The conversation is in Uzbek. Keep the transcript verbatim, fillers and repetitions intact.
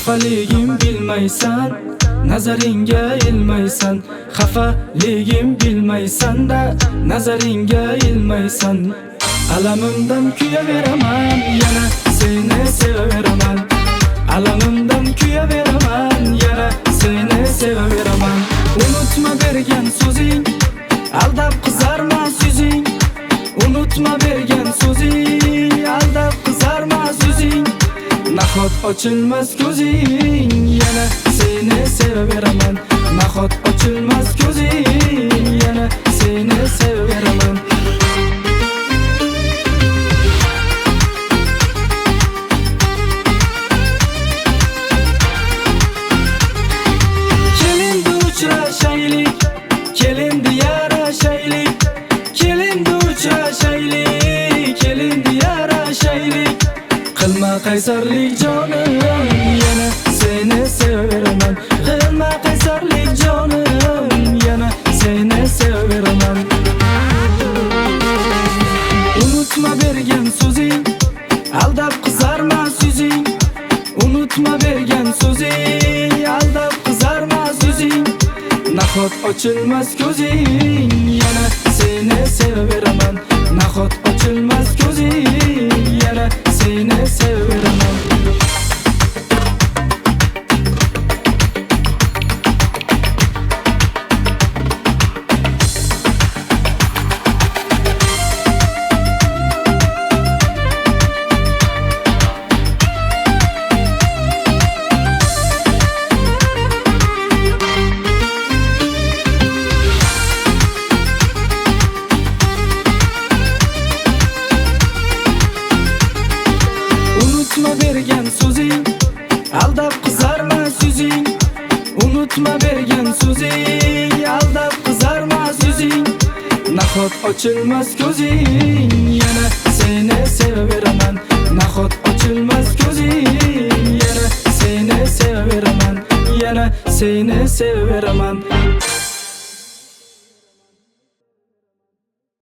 Xafaligim bilmaysan, nazaringga ilmaysan. Xafaligim bilmaysan-da, nazaringga ilmaysan. Alamimdan kuyaveraman, yana seni sevaveraman. Alamimdan kuyaveraman, yana seni sevaveraman. Unutma bergan so'zing, aldab qizarmas yuzing. Unutma bergan so'zing, aldab qizarmas yuzing. Nahot ochilmas ko'zing, yana seni sevaveraman. Nahot ochilmas ko'zing, yana seni sevaveraman. Kelindi uchrashaylik, kelindi yarashaylik. Kelindi uchrashaylik, kelindi yarashaylik. Qilma qaysarlik jonim, yana seni sevaveraman. Qilma qaysarlik jonim, yana seni sevaveraman. Unutma bergan so'zing, aldab qizarmas yuzing. Unutma bergan so'zing, aldab qizarmas yuzing. Nahot ochilmas ko'zing, yana seni sevaveraman. Nahot ochilmas ko'zing, yana seni sevaveraman. Unutma bergan so'zing, aldab qizarmas yuzing. Unutma bergan so'zing, aldab qizarmas yuzing. Nahot ochilmas ko'zing, yana seni sevaveraman. Nahot ochilmas ko'zing, yana seni sevaveraman. Yana seni sevaveraman.